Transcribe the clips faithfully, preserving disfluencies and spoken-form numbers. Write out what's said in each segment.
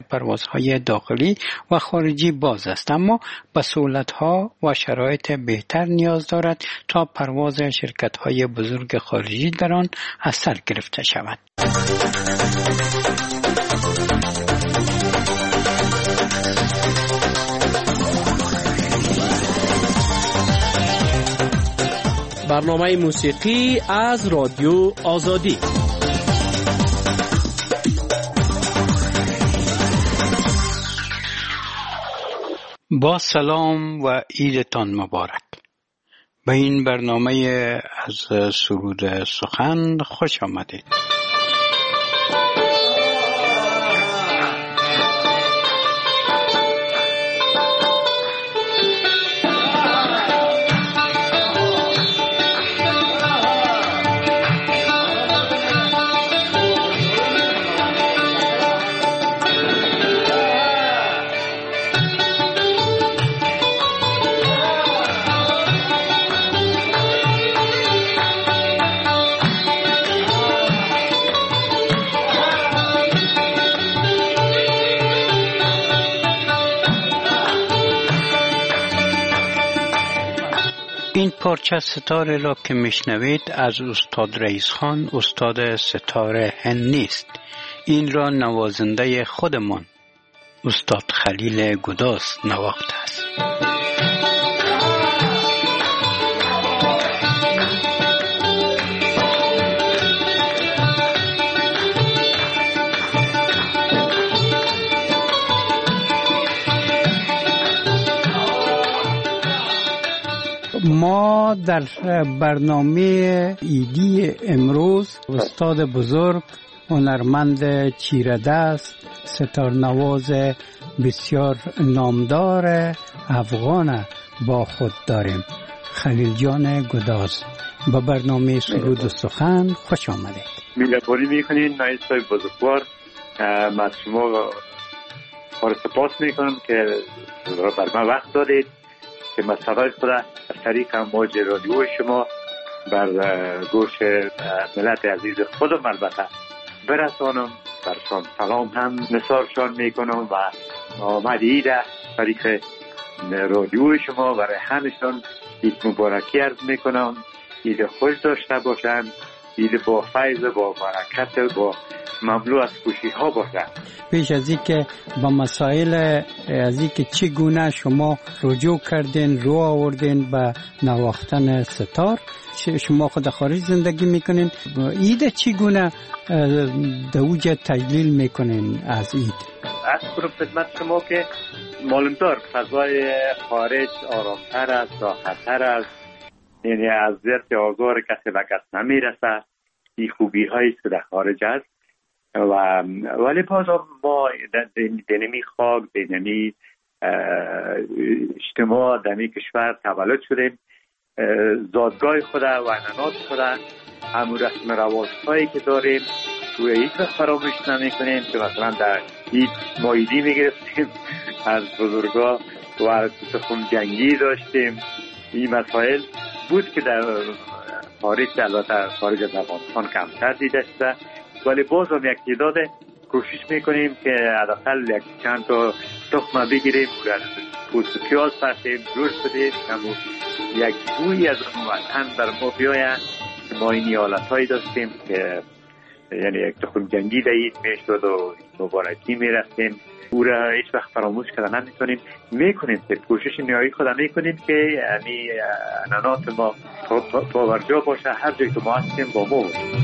پروازهای داخلی و خارجی باز است، اما به سهولت‌ها و شرایط بهتر نیاز دارد تا پرواز شرکت‌های بزرگ خارجی در آن اثر گرفته شود. برنامه موسیقی از رادیو آزادی. با سلام و عیدتان مبارک. به این برنامه از سرود سخن خوش آمدید. این پارچه ستاره را که میشنوید از استاد رئیس خان، استاد ستاره هندی است. این را نوازنده خودمان استاد خلیل گداز نواخته است. ما در برنامه ایدی امروز استاد بزرگ، هنرمند چیردست، ستارنواز بسیار نامدار افغان با خود داریم. خلیل جان گداز، با برنامه سرود و سخن خوش آمدید. میلپوری میکنین نایستای بزرگوار. من از شما خواهر سپاس میکنم که بر من وقت دادید که من صدای خود از طریق موج رادیو شما بر گوش ملت عزیز خودم البته برسانم. برشان سلام هم نثارشان میکنم و آمد عید طریق رادیو شما برای همشان عید مبارکی عرض میکنم. عید خوش داشته باشن، عید با فیض، با برکت، با مملو از خوشی ها باشد. پیش از این که با مسائل از این که چگونه شما رجوع کردین، رو آوردین به نواختن ستار، شما خود خارج زندگی میکنین، عید چگونه دوجه تجلیل میکنین از عید؟ از کنم خدمت شما که معلوم‌دار فضای خارج آرامتر است، راحت‌تر است، یعنی از ذات آزار کسی به کس نمیرسه. این خوبی هایی که در خارج است و ولی باز ما دنمی خاک، دنمی اجتماع، دنمی کشور تولد شدیم. زادگاه خود و عنعنات خود، همون رسم رواج هایی که داریم توی هیچ وقت فراموش نمی کنیم که مثلا در هیچ مایدی می گرفتیم از بزرگا و سخن جنگی داشتیم. این مسائل بود که در خارج، البته خارج از افغانستان کمتر دیده شده، ولی باز هم یک تعداد کوشش میکنیم که حداقل یک چند تا تخمه بگیریم، پوست پیاز پسیم، جوش بدیم، همون یک بویی از اون وطن در ما بیاید. ما این حالت هایی داشتیم که یعنی یک تخم جنگی دهید میشد و مبارکی میرفتیم. او را هیچ وقت فراموش کردن نمیتونیم. میکنیم که کوشش نیایی خود میکنیم که یعنی عنعنات ما پاورجا باشه، هر جایی که ما هستیم با ما باشیم.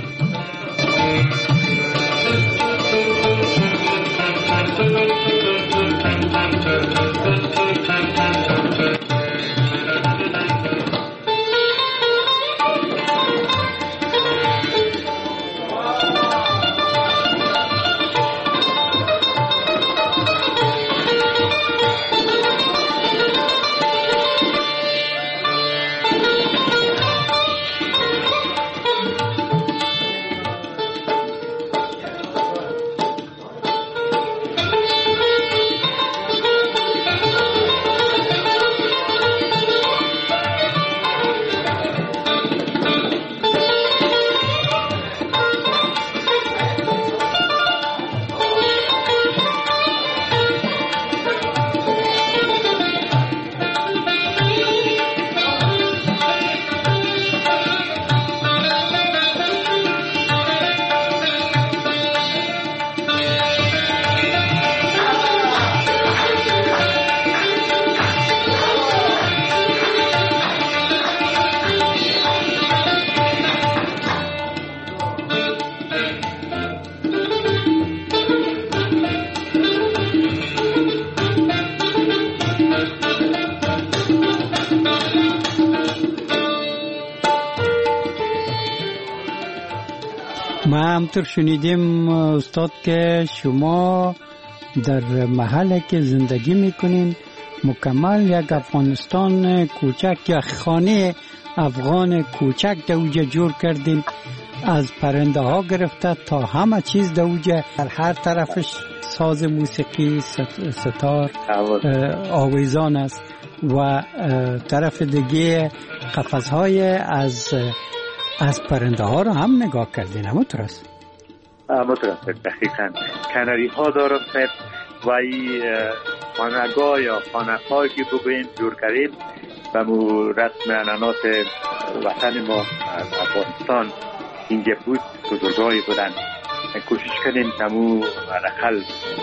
همطور شنیدیم استاد که شما در محله که زندگی میکنین مکمل یک افغانستان کوچک یا خانه افغان کوچک دوجه جور کردین، از پرنده ها گرفته تا همه چیز دوجه، در هر طرفش ساز موسیقی ستار آویزان است و طرف دیگه قفس های از از پرنده ها رو هم نگاه کردین. همونطور است؟ همونطور است دقیقا. کناری ها دارم سید و این خانگاه یا خانقایی که بگویم جور کردیم و مو رسم انانات وطن ما از افغانستان اینجا بود، بزرگایی بودن. کوشش کنیم تمو رخل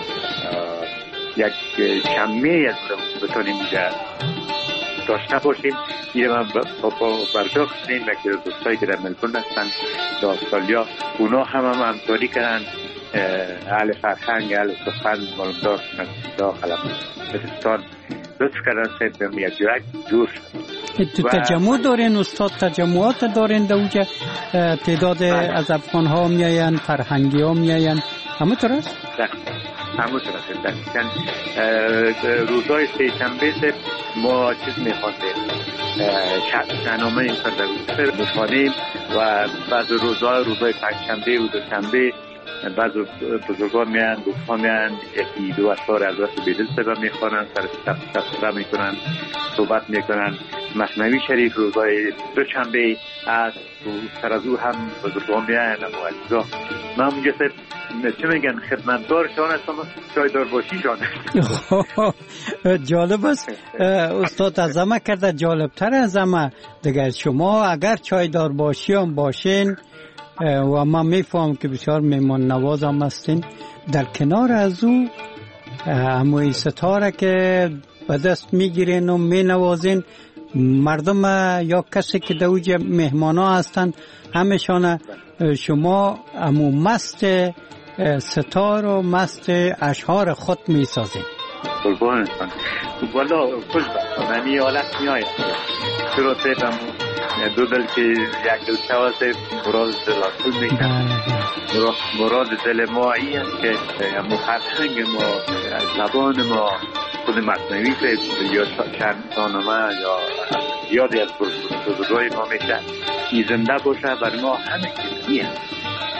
یک شمه از بتونیم اینجا داشته باشیم. این من با برداشت کنیم که دوستایی که در ملبورن هستن در استرالیا اونا هم هم همکاری کردن، اهل فرهنگ اهل سخن مالمدار داخل افغانستان لطف کردن سید به یک جورک جور شد. تجمع دارین استاد؟ تجمعات دارین در اونجا؟ تعداد از افغان ها میاین، فرهنگی ها میاین، همه طور است؟ همونطور است دقیقاً. روزهای سه شنبه ما چیز میخواندیم، شهنامه این سر میخوانیم و بعض روزهای روزهای پنجشنبه و دوشنبه بعض بزرگان میان، دوستان میان، یکی دو اشعار از وقت بیدل سبا میخوانن، سر سفره میکنن، صحبت میکنن. مثنوی شریف روزهای دوشنبه از سر از او هم بزرگان میان و اجزا. من اونجا چه میگن خدمتدار شان هستم، چایدار باشی شان هستم. جالب است استاد، از همه کرده جالبتر از همه دیگر. شما اگر چایدار باشی هم باشین و من میفهم که بسیار میمان نواز هم هستین، در کنار از او هموی ستاره که به دست میگیرین و مینوازین مردم یا کسی که دوج مهمان ها هستن همشان شما همو مست ستار و مست اشعار خود میسازین. قربانتان. والا خوش بستان همی حالت میاید چرا سیدم دو دل که یک دل شواسته مراد دل آسول میکن. مراد دل ما این است که فرهنگ ما، زبان ما، خود مصنوی سید یا شاهنامه یا یادی از بزرگای ما میشه ای زنده باشه بر ما همه چیزی هست.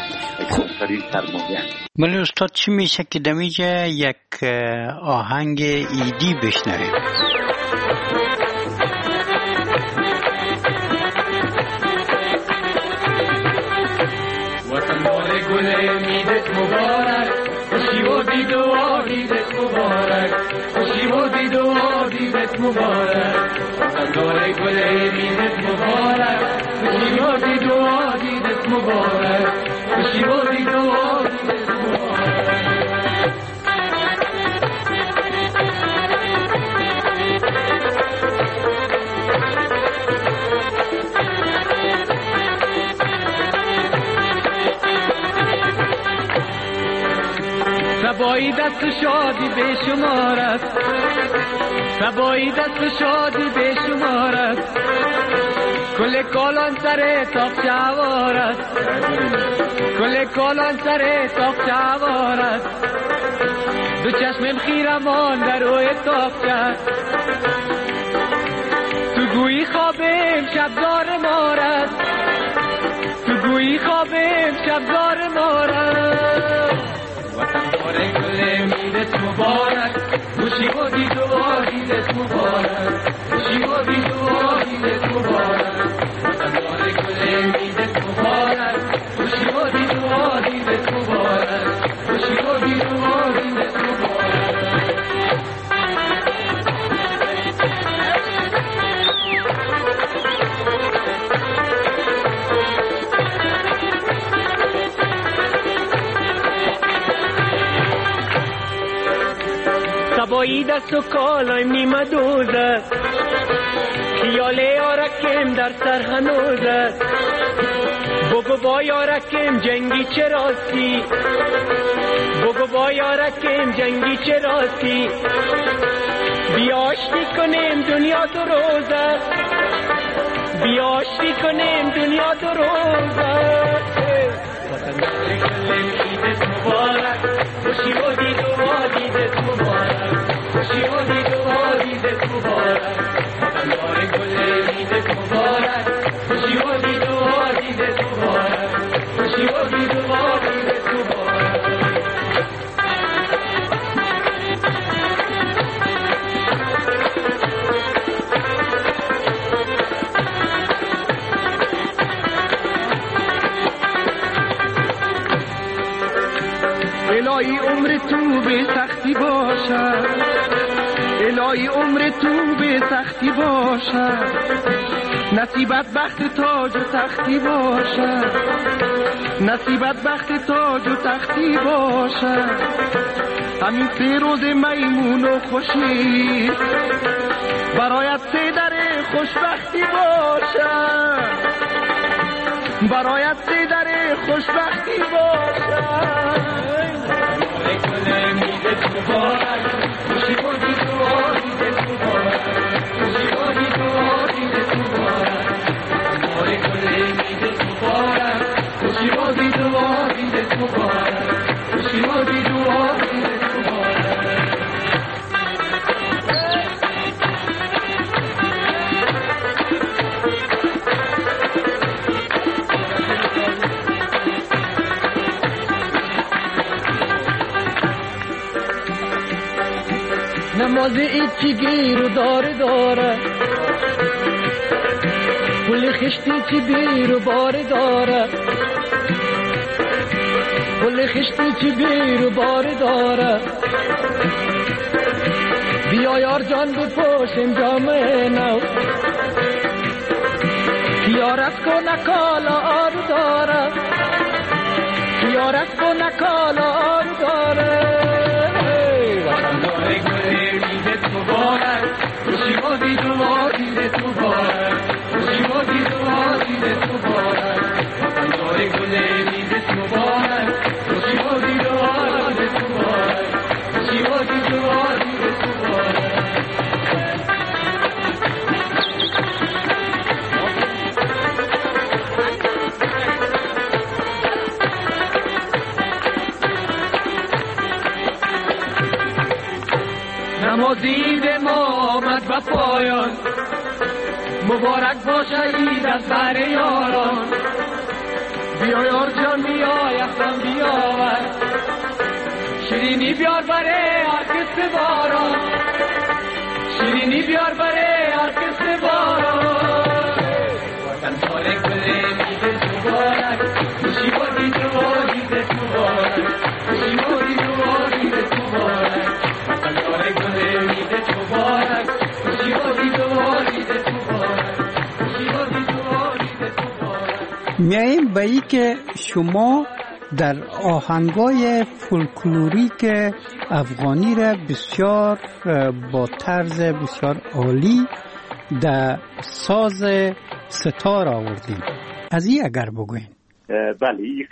ولی استاد چی میشه که دمیجه یک آهنگ ایدی بشنویم؟ وطن دار گل میدت مبارک، خوشی و دید و آدیدت مبارک، خوشی و دید و آدیدت مبارک. وطن دار گل میدت مبارک، خوشی و دید و آدیدت مبارک، خوشی و دید و آدیدت مبارک. سبایی دست شادی به شمار است، سبایی دست شادی به شمار است، کل کالان سر تاق جوار است، کل کالان سر تاق جوار است. دو چشمم خیرمان در روی تاق است، تو گویی خوابم شبدار مار است، تو گویی خوابم شبدار مار است. وطن دار گل میدت مبارک، خوشی و دید و آدیدت مبارک، خوشی و دید و آدیدت مبارک. وطن دار گل میدت مبارک، خوشی و دید و آدیدت مبارک، خوشی و دید و آدیدت مبارک. سبایی دست و کالای نیمه دوزد، خیال یارکم در سر هنوزد. بگو با یارکم جنگی چه راستی، بگو با یارکم جنگی چه راستی. بیاشتی کنیم دنیا دو روزه، بیاشتی کنیم دنیا دو روزه. وطندار گل عیدت مبارک خوشی و دید و عیدت مبارک خوشی و دید و عیدت مبارک وطندار گل عیدت مبارک خوشی و دید و عیدت مبارک خوشی و دید و عیدت مبارک الهی عمر تو به سختی باشد الهی عمر تو به سختی باشد نصیبت بخت تاج و تختی باشد نصیبت بخت تاج و تختی باشد همین سه روز میمون و خوشی برایت سه در خوشبختی باشد برایت سه در خوشبختی باشد گل عیدت مبارک خوشی و دید و عیدت مبارک خوشی و دید و عیدت مبارک وطندار گل عیدت مبارک خوشی و دید و عیدت مبارک خوشی و دید و عیدت مبارک نماز ایچی گیر و دار داره پل خشتی چی بیر و بار داره پل خشتی چی بیر و بار داره بیا یار جان بپوشیم جامعه نو یارت کو نکالا آر داره یارت کو نکالا آر داره وطندار گل عیدت مبارک خوشی و دید و عیدت مبارک خوشی و دید و عیدت مبارک وطندار گل عیدت مبارک خوشی و دید و عیدت مبارک خوشی و دید و عیدت مبارک نماز عید ما آمد به پایان مبارک باشه عید از بر یاران بیا یار جان بیا یخم بیاور شیرینی بیار بره هر کس باران شیرینی بیار بره هر کس باران وطندار گل عیدت مبارک خوشی و دید و عیدت مبارک خوشی و دید و عیدت مبارک وطندار گل عیدت مبارک خوشی و دید و عیدت مبارک خوشی و دید و عیدت مبارک. میاییم به ای که شما در آهنگای فولکلوریک افغانی را بسیار با طرز بسیار عالی در ساز ستار آوردیم. از این اگر بگوین. بله این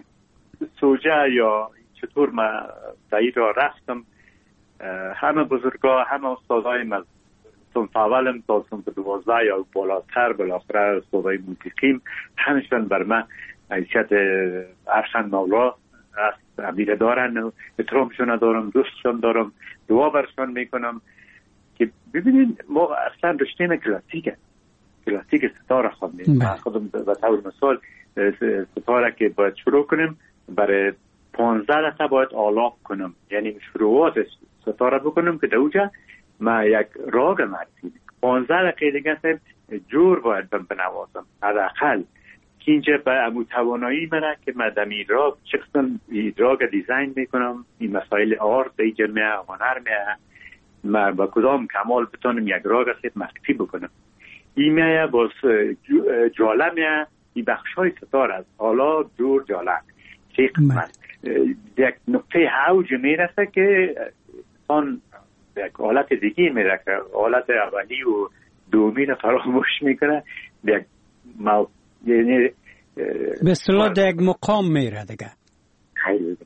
سوجه یا چطور من دایی را رفتم همه بزرگا همه استادای من صنف اولم تا صنف دوازده یا بالاتر بالاخره استادای موسیقیم همشون بر من حیثیت ارشد مولا است امیر دارن احترامشون دارم دوستشون دارم دعا برشون میکنم که ببینین ما اصلا رشته کلاسیکه کلاسیک ستاره خواندیم خودم به طور مثال ستاره که باید شروع کنیم برای پانزده دقیقه باید آلاپ کنم یعنی شروعات ستاره بکنم که دوجه ما یک راگ مرسیم پانزده دقیقه دیگه جور باید بنوازم حداقل که اینجا به امو توانایی منه که من دمی راگ چقدر راگ دیزاین میکنم این مسائل آرت ایجا میه هنر میه من با کدام کمال بتانم یک راگ است مخفی بکنم این میه باز جاله میه این بخش های ستار است حالا دور جاله چه قسمت یک نقطه حوج میرسه که آن یک حالت دیگه میره که حالت اولی و دومی رو فراموش میکنه یک مو... یعنی به اصطلاح در یک مقام میره دیگه خیلی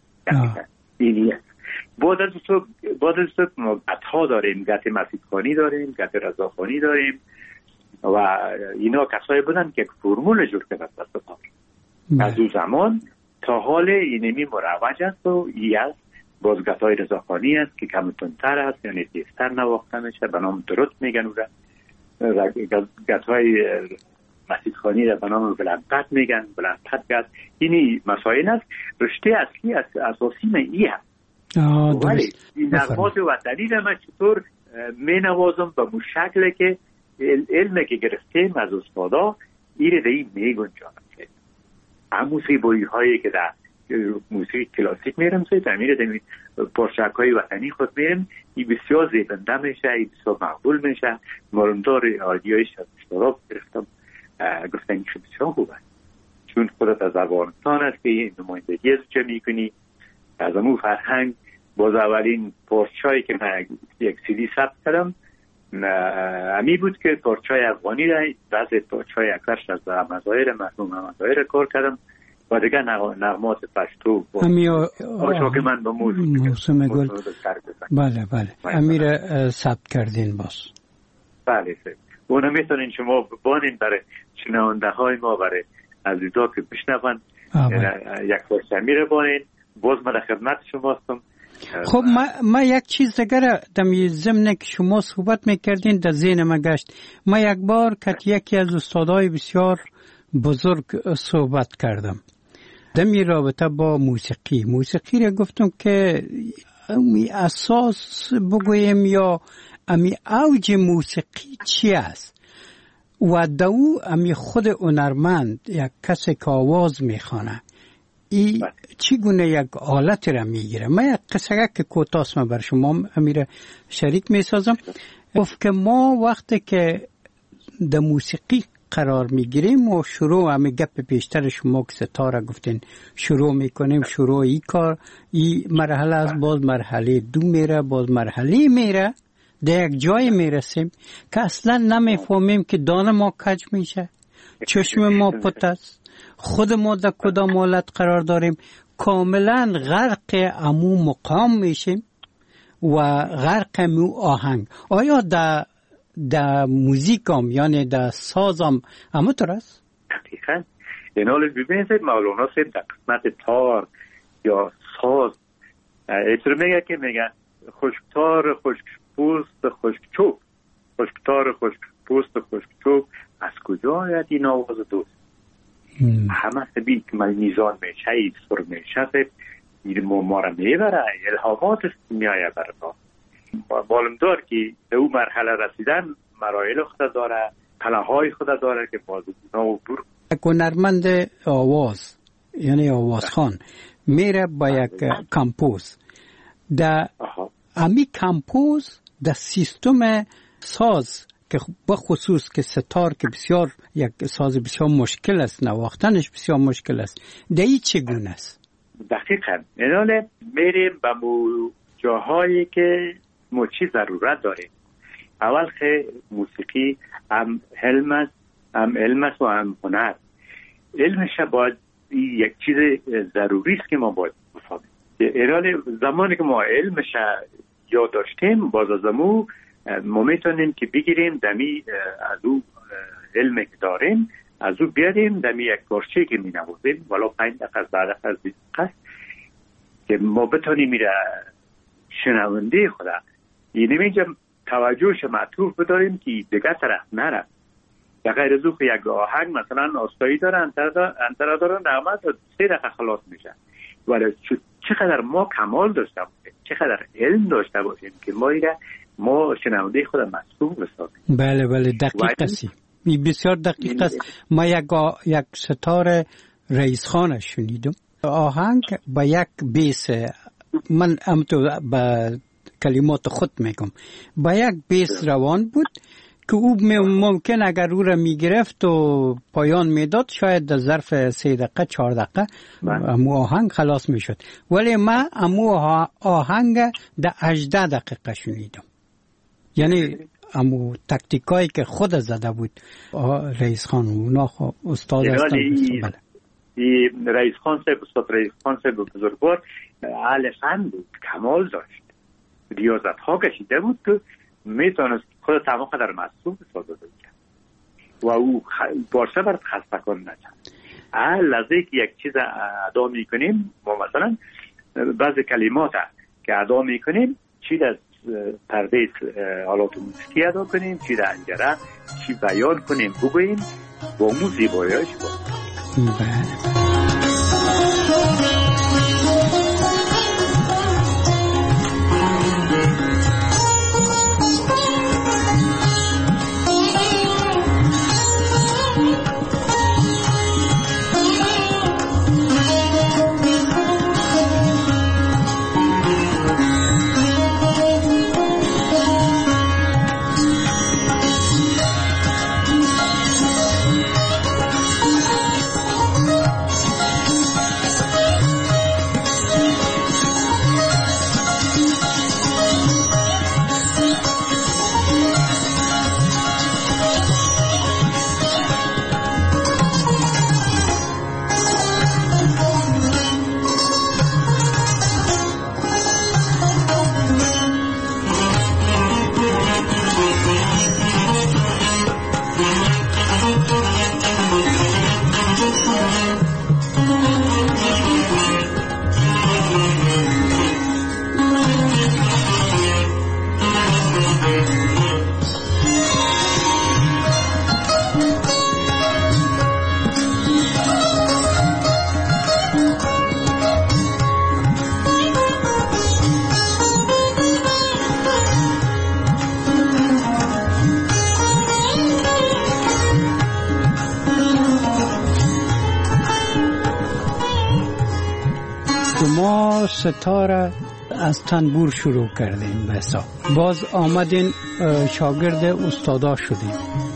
اینیه بعد از تو بعد از تو ما گتها داریم گت مسیدخانی داریم گت رضاخانی داریم و اینا کسایی بودن که یک فرمول جور کردن دست پار از اون زمان تا حال اینمی مروج است و ای از بازگتای رضاخانی است که کمتونتر است، یعنی تیزتر نواخته میشه، به نام درست میگن او را. گتای مسیحخانی را به نام بلندقد میگن، بلندقد گت. اینی مسائل است. رشته اصلی از اساسی من ای هست. ولی این نغمات وطنی را من چطور می نوازم به مو شکل که علم که گرفتیم از استادا ایره در این می گنجانم. موسیقی بایی هایی که در موسیقی کلاسیک میرم سوی تعمیر دمی پرشک های وطنی خود میرم، این بسیار زیبنده میشه، این بسیار مقبول میشه. مارندار آدیایش از اشتراک گرفتم، گفتن این بسیار خوبه، چون خودت از افغانستان است که این نمایندگی از چه میکنی از امو فرهنگ. باز اولین پارچایی که من یک سیدی ثبت کردم امی بود که پارچای افغانی را، بعضی پارچای اکرش از مزایر مرحوم مزایر کار کردم و دیگه نغمات پشتو آشا که من با موسم گل. بله بله امی را ثبت کردین باز. بله سه اونو میتونین شما بانین برای شنونده های ما، برای عزیزا که بشنون یک پارچه امی را بانین. باز من خدمت شما هستم. خب ما, ما یک چیز دیگر دمی ضمن که شما صحبت میکردین در ذهن ما گشت. ما یک بار که یکی از استادای بسیار بزرگ صحبت کردم دمی رابطه با موسیقی. موسیقی را گفتم که امی اساس بگویم یا امی اوج موسیقی چی است و دو امی خود هنرمند یک کسی که آواز میخوانه ای چگونه یک آلت را میگیره. من یک قصه که کوتاست من بر شما امیر شریک میسازم. گفت که ما وقتی که در موسیقی قرار میگیریم و شروع همه گپ پیشتر شما که ستاره گفتین شروع میکنیم، شروع ای کار ای مرحله از باز مرحله دو میره، باز مرحله میره، در یک جای میرسیم که اصلا نمیفهمیم که دانه ما کج میشه، چشم ما پت است، خود ما در کدام حالت قرار داریم، کاملا غرق امو مقام میشیم و غرق امو آهنگ. آیا در در موزیکام یعنی در سازم همونطور است؟ دقیقا. این حال ببینید مولانا سید در قسمت تار یا ساز ایتر میگه که میگه خشکتار خشک پوست خشک چوب، خشکتار خشک پوست خشک چوب، از کجا آید این آواز دوست؟ همه سبی که من میزان میشه این سر میشه این ما را میبره، الهامات میایه برنا. معلوم دار که به او مرحله رسیدن مراحل خود داره، پلاهای خود داره که بازو و بور. هنرمند آواز یعنی آوازخوان میره با یک کمپوز در امی کمپوز در سیستم ساز که بخصوص که ستار که بسیار یک ساز بسیار مشکل است، نواختنش بسیار مشکل است، دایی چگونه است؟ دقیقا. ایناله میریم به جاهایی که ما چی ضرورت داریم. اول که موسیقی هم علم است، هم علم است و هم هنر. علمش باید یک چیز ضروری است که ما باید بفهمیم. ایران زمانی که ما علمش یاد داشتیم باز از امو ما میتونیم که بگیریم دمی از او علمی که داریم از او بیاریم دمی یک پارچه که می نوازیم ولی پنج دقیقه از بعد از بیست دقیقه که ما بتونیم میره شنونده خدا یعنی اینجا توجهش معطوف بداریم که دیگه طرف نره. در غیر از او که یک آهنگ مثلا آستایی داره انترا داره نغمه سه دقیقه خلاص میشه ولی چقدر ما کمال داشته باشیم، چقدر علم داشته باشیم که ما ایره ما شنونده خود مسئول بسازیم. بله بله دقیق است. بسیار دقیق است. ما یک یک ستاره رئیس خان شنیدم آهنگ با یک بیس، من ام تو با کلمات خود میگم، با یک بیس روان بود که او ممکن اگر او را میگرفت و پایان میداد شاید در ظرف سه دقیقه چهار دقیقه امو آهنگ خلاص میشد، ولی ما امو آهنگ در هجده دقیقه شنیدم. یعنی امو تکتیکایی که خود زده بود رئیس خان اونا استاد هستن. بله رئیس خان صاحب استاد رئیس خان صاحب بزرگوار اهل فن بود، کمال داشت، ریاضت ها کشیده بود که میتونست خود تمام قدر مسئول بسازه کرد و او بارسه برد خستکان نشد. هر لحظه که یک چیز ادا میکنیم، ما مثلا بعضی کلمات که ادا میکنیم چی در پرده آلات موسیقی ادا کنیم، چی در انجره، چی بیان کنیم بگوییم، با مو زیباییش با ستاره از تنبور شروع کردیم به حساب. باز آمدین شاگرد استادا شدیم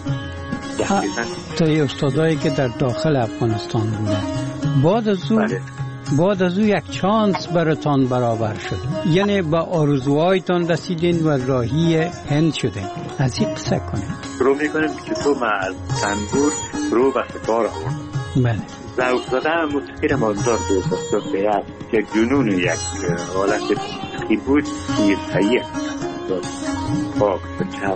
تا استادایی که در داخل افغانستان بودن. بعد از او بعد از او یک چانس براتان برابر شد، یعنی به آرزوهایتان رسیدین و راهی هند شدین. از این قصه کنیم. رو میکنیم که تو ما از تنبور رو به ستاره آمد. بله. ذوق زده موسیقی ماندار دوست بیاد یک جنون و یک حالت موسیقی بود توی صحیح پاک و چپ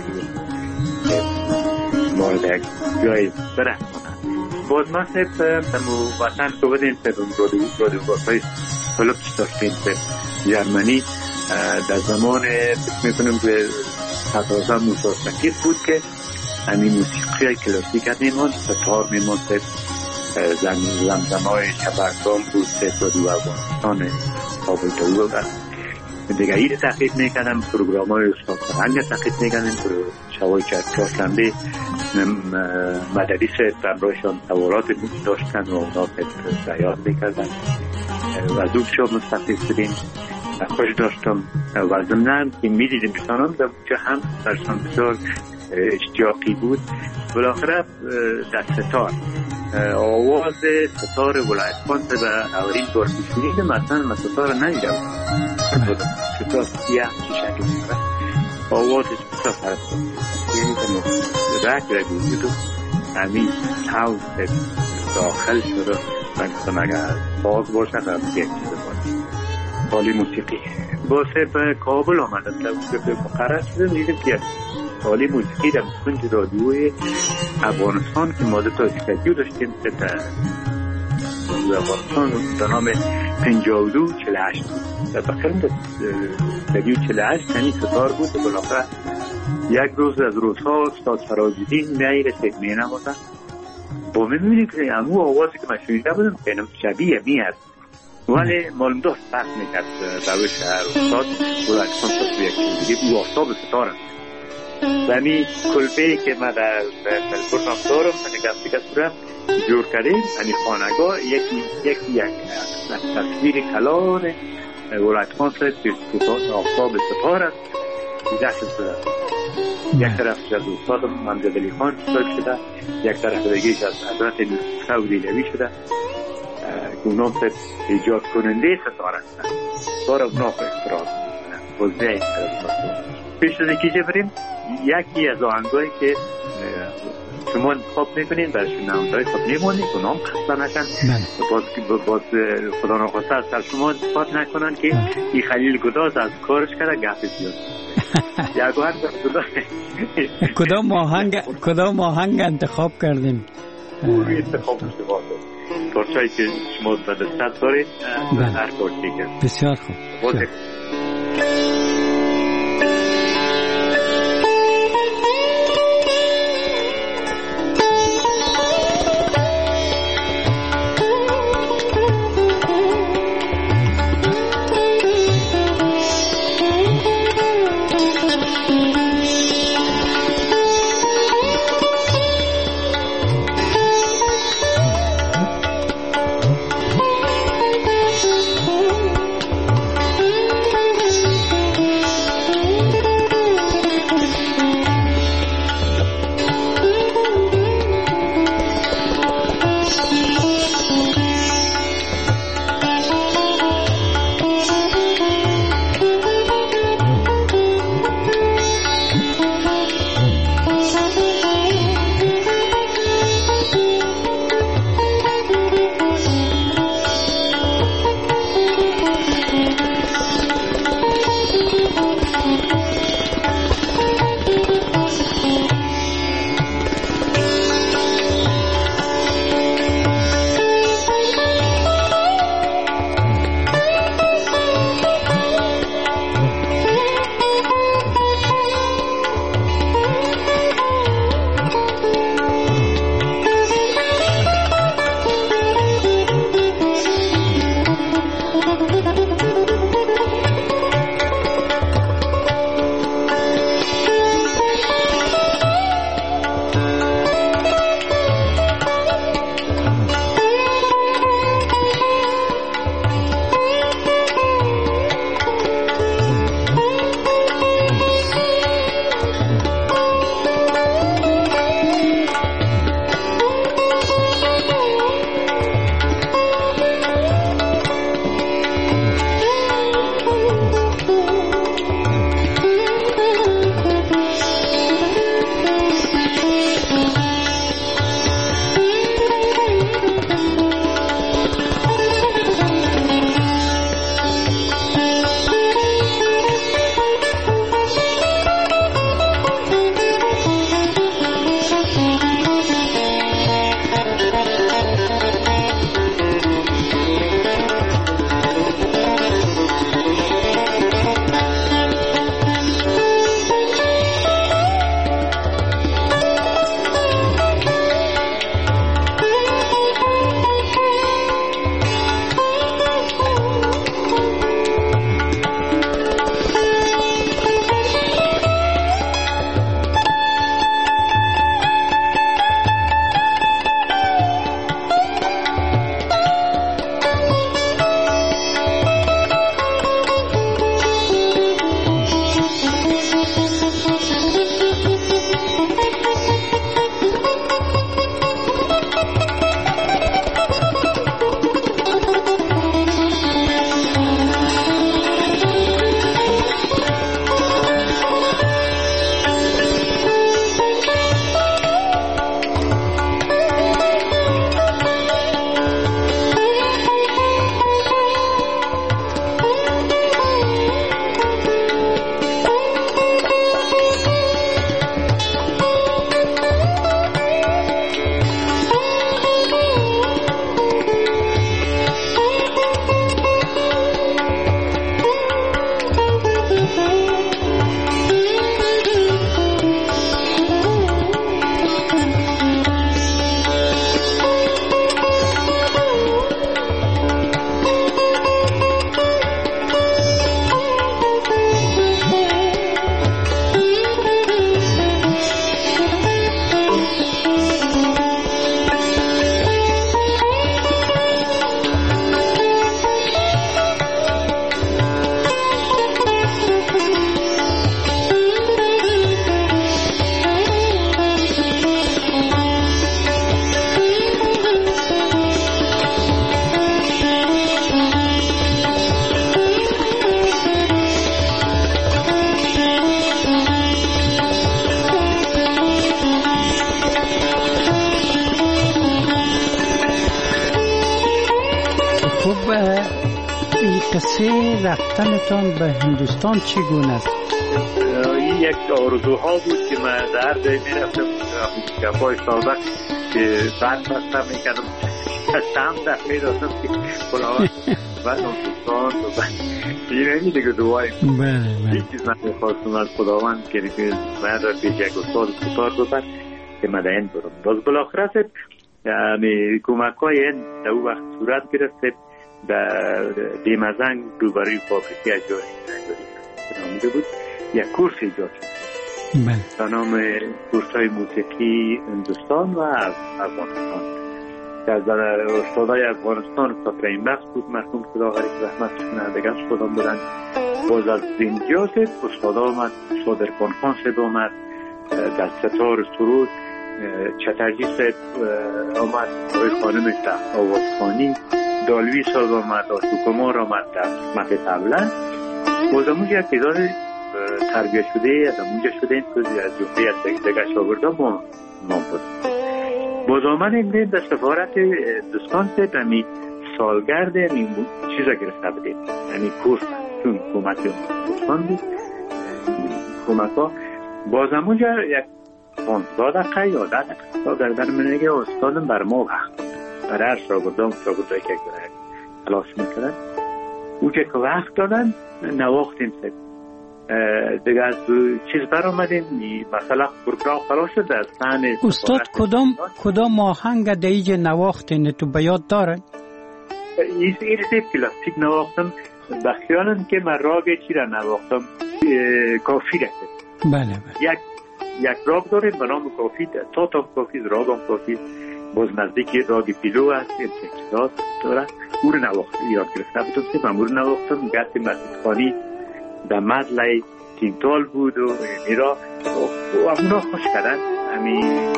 مورد یک جای برد کنن. باز ما سب تمو وطن که بدیم سب رادیو های فلوپش داشتیم سب جرمنی در زمان میکنم که ستازه موسیقی سکیت بود که همین موسیقی کلاسیک میموند، ستار میموند، زمزمای شبرگام بود، سه رادیو افغانستان کابل تا بود. دیگه این تحقیق میکردم، پروگرام های استاد فرهنگ تحقیق میکردم، شبای چهارشنبه مدرس برایشان سوالات داشتن و اونا زیاد میکردن و از اون شب مستفید شدیم. خوش داشتم و ضمناً که میدیدیم بسانم در اونجا هم درشان بسیار اشتیاقی بود. بالاخره در ستار آواز ستار ولایتخان به اولین بار میشنیدم، مثلا من ستار ندیده بودم. ستار سیاه چی شکل میکنه، آوازش بسیار فرق یعنی که رک رک بود و همین ساوز داخل شده. من گفتم اگر باز باشن و یک چیز باشه حالی موسیقی باسه به کابل آمدم در مقرر شدم. دیدم که حالی موسیقی در کنج رادیوی افغانستان که ما دو تا استودیو داشتیم در افغانستان به نام پنجاه و دو چهل و هشت در بخیرم استودیو چهل و هشت یعنی ستار بود. و بالاخره یک روز از روزها استاد فرازالدین میایره تکمیه نمازن با من میبینیم که امو آوازی که من شنیده بودم بینم شبیه می هست ولی معلوم داشت فرق میکرد روش استاد ولایتخان تو یک دیگه او آفتاب ستار است. و همی کلبه که من در ملبورن هم دارم نگفتی که صورت جور کردیم همی خانگاه یکی یکی یک تصویر کلان ولایتخان شد که آفتاب ستار است. دست یک طرف از استاد محمد علی خان شده، یک طرف دیگه از حضرت سعودی لوی شده که اونا به ایجاد کننده ستار هستن. ستار اونا به اختراع بزده این طرف پیش شده که بریم یکی از آهنگایی که شما انتخاب میکنین برشون نامداری خود میمونید اونا هم خسته نکن باز, باز خدا نخواسته از سر شما انتخاب نکنن که این خلیل گداز از کارش کرده گفت زیاد کدام آهنگ کدام آهنگ انتخاب کردیم؟ روی انتخاب شما پارچه‌ای که شما به دست دارید هر کار دیگه. بسیار خوب. قصه رفتنتان به هندوستان چگونه است؟ این یک آرزوها بود که من در ده می رفتم موسیقی سالبک که بعد بستم میکردم شم دفعه داشتم که خداوند بعد امتحان و بعد این همی دیگه دوایی هیچ چیز من میخواستم از خداوند که من را پیش یک استاد کتار ببر که من این برم باز بالاخره سید کمک های این در او وقت صورت گرفته در دیمزنگ روبروی فابریکی اجاری نامده بود یک کورس ایجاد شد به نام کورس های موسیقی هندوستان و افغانستان که از استادای افغانستان سفر این بخش بود مرحوم خدا غریب رحمتشون اردگرش خودم بودن باز از اینجا سید استادا آمد صادر کنخان سید آمد در ستار سرود چترجی سید آمد آقای خانم آوازخانی دالوی ساز آمد آشوکمار آمد در قسمت طبله باز اموز یک تعداد تربیه شده از اموجه شده این توضیح از جمعه از دیگه شاگرده ما نام بود باز آمد این در سفارت هندوستان سید همی سالگرد این چیزا گرفته بودیم یعنی کورس چون حکومت هندوستان بود حکومت ها باز اموجه یک پانزده دقیقه یا ده دقیقه در منگه استادم بر ما وقت برای هر شاگردان شاگردایی که تلاش میکردن او که وقت دادن نواختیم سید دیگه از چیز بر آمدیم مثلا پروگرام خلاص شد در صحنه استاد کدام کدام آهنگ دیج نواختین تو بیاد داره؟ این سید کلاسیک نواختم بخیالم که من راگ چی را نواختم کافی رسید بله بله یک یک راگ داره به نام کافی تا تا کافی راگ هم کافی باز نزدیکی راگ پیلو هست این تکیدات داره او رو نواختم یاد گرفته بودم سید من او رو نواختم گرد مسجد خانی در مدلای تینتال بود و میرا و اونا خوش کردن همین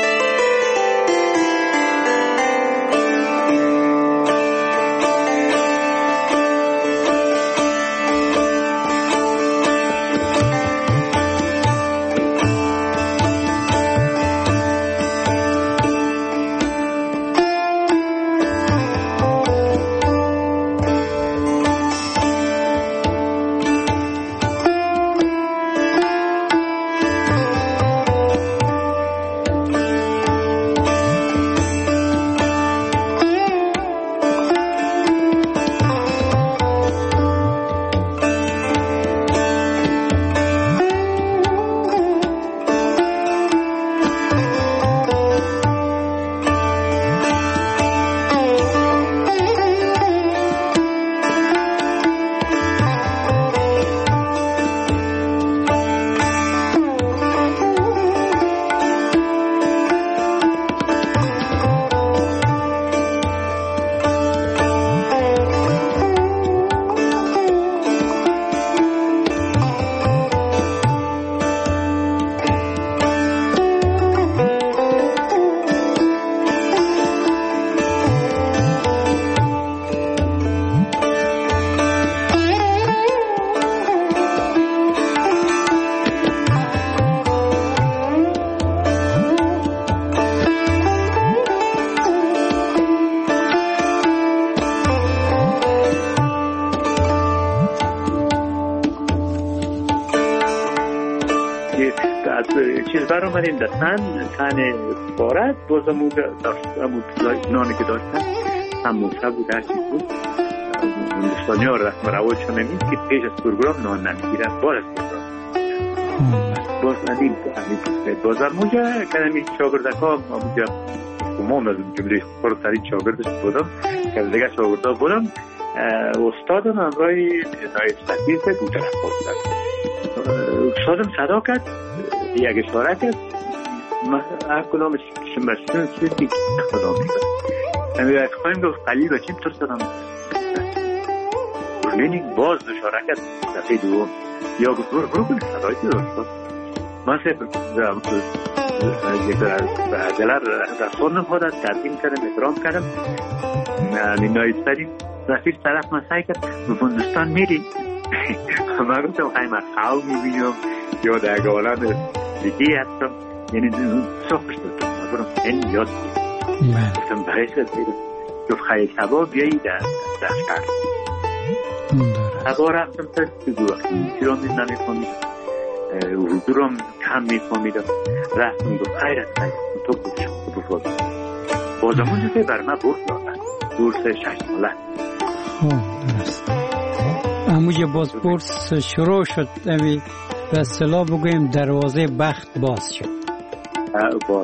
چیز بر آمدیم در سن سن بارد باز امود نانی که داشتن هم موسه بود هرچی بود هندوستانی ها رسم روایشون نمید که پیش از پروگرام نان نمیگیرن باز از پروگرام باز ندیم باز اموجه کدمی شاگردک ها اموجه کمان از جمله خورد ترین شاگردش بودم که دیگه شاگرده بودم استادم امرای نایب سفیر به دو طرف بودن استادم صدا کرد یک اشاره کرد هر کدامش شمرشون چیزی خدا میکرد اما یک خواهیم گفت قلیل بچیم تر صدا میکرد باز اشاره کرد دفعه دوم یا گفت برو برو کنی صدایی که داشت من سفر به عجله رسانم خودم تقدیم کردم احترام کردم نایب سفیر طرف من سعی کرد به هندوستان میری من گفتم خواهیم از خواه میبینم یا در عالم دیگه هستم یعنی سخش دادم برم این یاد گفتم برای شد بیرم گفت خیلی شبا بیایی در شهر شبا رفتم تا دو وقتی چی را می نمی کنی اردو رو کم میفهمیدم. رفتم گفت خیر است خیر است تو بودش خود رو با زمان که بر من بورس دادن، بورس شش ساله. خب درست. اموجه باز بورس شروع شد، امی به اصطلاح بگویم دروازه بخت باز شد. باز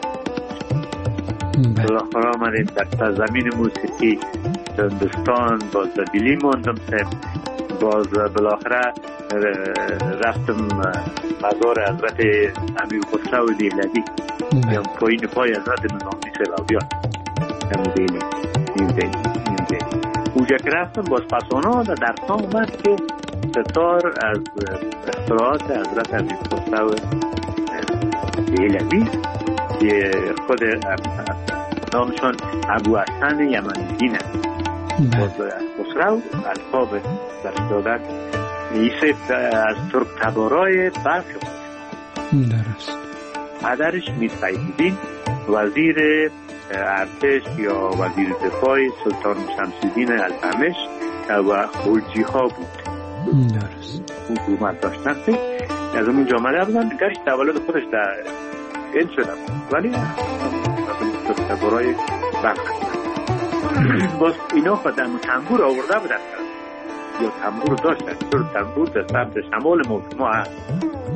بالاخره آمدیم در زمین موسیقی هندوستان، باز در دلی موندم سم، باز بالاخره رفتم مزار حضرت امیر خسرو دهلوی یا پایین پای حضرت نظامی سلاویان در دلی این دلی این دلی اونجا که رفتم باز پسانا در تا اومد که ستار از اختراعات حضرت امیر خسرو دهلوی که خود نامشان ابو حسن یمنیدین است. باز خسرو الفاظ در دادن ایسه از ترک تبارای بلخ بود. درست. پدرش میر سیدالدین وزیر ارتش یا وزیر دفاع سلطان شمس‌الدین التمش و خلجی ها بود. درست. حکومت داشتن. از اون جامعه بودن گشت تولد خودش در این شدن ولی ترک تبارای بلخ. باز اینا خودم تنبور آورده بودن یا تنبور داشتن، چون تنبور در سمت شمال ما هست.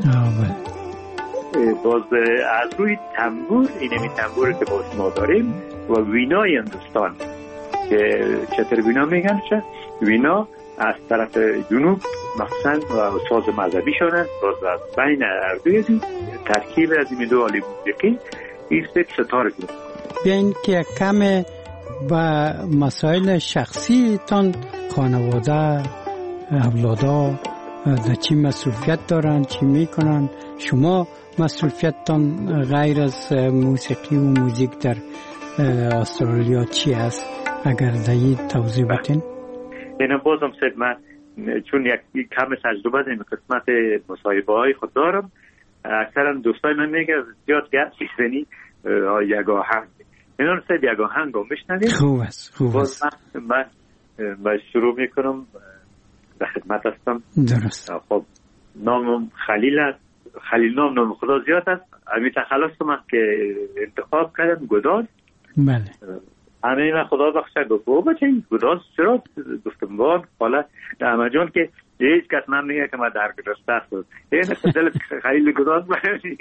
باز از روی تنبور اینمی تنبوری که باز ما داریم و وینای هندوستان که چطور وینا میگن چه؟ وینا از طرف جنوب مخصوصا و ساز مذهبی شدن. باز از بین اردوی ترکیب از این دو عالی موسیقی این سه ستاره بود. بیاین که کم با مسائل شخصی تان خانواده اولادا در چی مسئولیت دارن، چی میکنن؟ شما مسئولیت تان غیر از موسیقی و موزیک در استرالیا چی است؟ اگر دهید توضیح بتین. اینم بازم سید من چون یک کم تجربه در این قسمت مصاحبه های خود دارم، اکثرا دوستای من میگه زیاد گرد میزنی یک آهنگ اینا رو سید یک آهنگ رو میشنویم. خوب است خوب است. من من شروع میکنم به خدمت هستم. درست. خب نامم خلیل است. خلیل نام نام خدا زیاد است. امی تخلصم است که انتخاب کردم گداز. بله. همه من خدا بخشه گفت او بچه این گداز چرا؟ گفتم بان حالا همه جان که هیچ کس من میگه که من در گرسته است. این است دلت خلیل گداز باشی.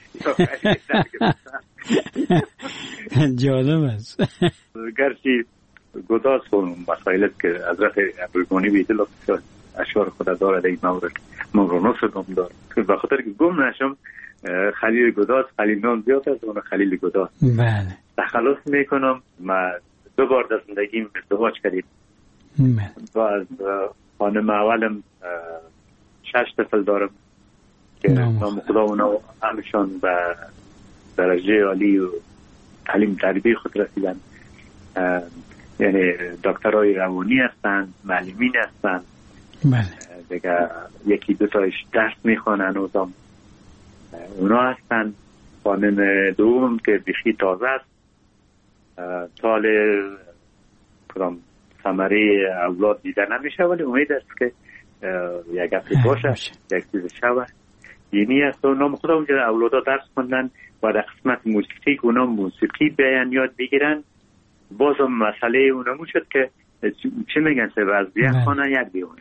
جالب است. گرچه گداز کنم مسائل که حضرت ابوالگانی بیدل اشعار خدا داره در این مورد مورانوس گم داره که بخاطر که گم نشم خلیل گداز خلیل نام زیاد است اون خلیل گداز. بله. تخلص میکنم. ما دو بار در زندگیم ازدواج کردیم. بله. و از خانم اولم شش طفل دارم که نام خدا اونا همشان به درجه عالی و تعلیم تربیه خود رسیدن. یعنی دکترای روانی هستن، معلمین هستن. بله. دیگه یکی دو تایش درس میخوانن و دام اونا هستن. خانم دوم که بیخی تازه است، تال کدام ثمره اولاد دیده نمیشه ولی امید است که یک هفته باشه یک چیز شوه. یعنی است و نام خدا اونجا اولادا درس خوندن و در قسمت موسیقی که اونا موسیقی بیان یاد بگیرن. بازم مسئله اونمون شد که چه میگن سه از بیه خانه یک بیونه.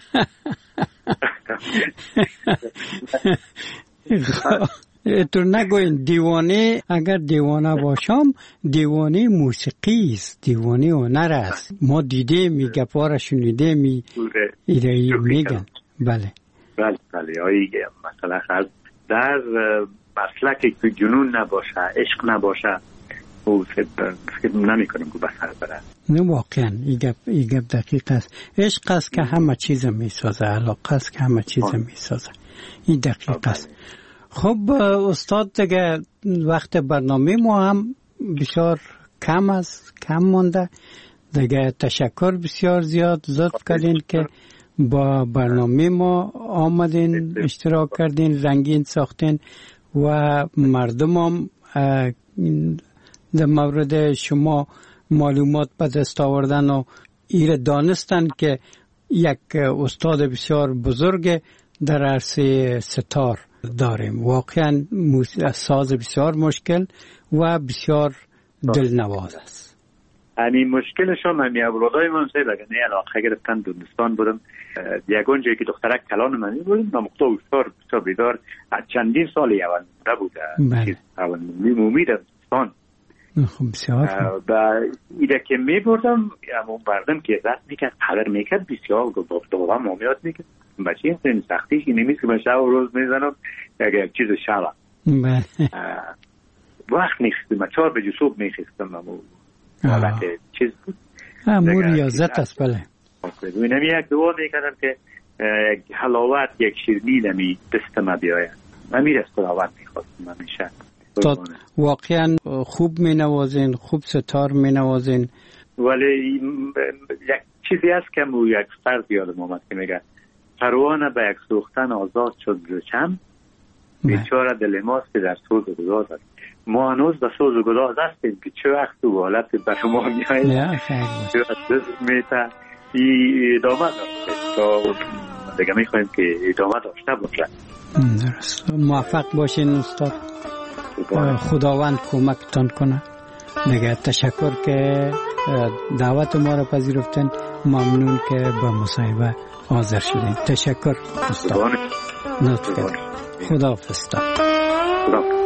تو نگوین دیوانه، اگر دیوانه باشم دیوانه موسیقی است، دیوانه هنر است. ما دیده میگه پاره شنیده می ایده میگن. بله بله بله آیه مثلا خاص در مسلکی که جنون نباشه، عشق نباشه او فکر نمی کنم که بسر بره. نه واقعا این گپ دقیق است. عشق است که همه چیز می سازه، علاقه است که همه چیز می سازه. این دقیق است. خب استاد دیگه وقت برنامه ما هم بسیار کم است، کم مونده دیگه. تشکر بسیار زیاد لطف کردین که با برنامه ما آمدین، اشتراک کردین، رنگین ساختین و مردم هم در مورد شما معلومات به دست آوردن و ایره دانستن که یک استاد بسیار بزرگ در عرصه ستار داریم. واقعا ساز بسیار مشکل و بسیار دلنواز است. همین مشکلش هم همین اولادای من سه بگنه علاقه گرفتن دونستان بودم یکون جایی که دخترک کلان منی بودم نمختا اوستار بسیار بیدار چندین سال اول نبوده اول میمیدم دونستان خب بسیار و ایده که می بردم همون بردم که رد میکرد قدر میکرد بسیار دوام مامیات میکرد بچه این سختیش این نمیست که من شب و روز میزنم یک چیز شبه وقت میخستم من چهار بجو صبح میخستم همون حالت چیز بود همون ریاضت است. بله اینمی یک دعا میکردم که یک حلاوت یک شیرنی نمی دستم بیاید من میرست خداوند میخواستم همیشه. واقعا خوب می نوازین، خوب ستار می نوازین. ولی یک چیزی هست که مو یک فرض یادم آمد که میگه پروانه به یک سوختن آزاد شد زچم بیچاره دل ماست که در سوز و گداز است. ما هنوز به سوز و گداز هستیم که چه وقت تو حالت به شما میایید چه وقت میتا ای ادامه داشته تا دیگه میخوایم که ادامه داشته باشه. درست. موفق باشین استاد. خداوند کمکتان کنه. دیگه تشکر که دعوت ما را پذیرفتن. ممنون که به مصاحبه حاضر شدین. تشکر استاد. خدا حافظ.